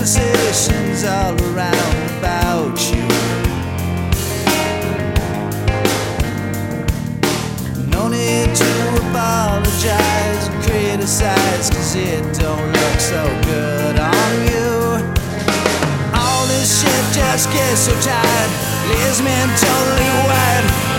conversations all around about you. No need to apologize and criticize, 'cause it don't look so good on you. All this shit just gets so tired, leaves me totally wired.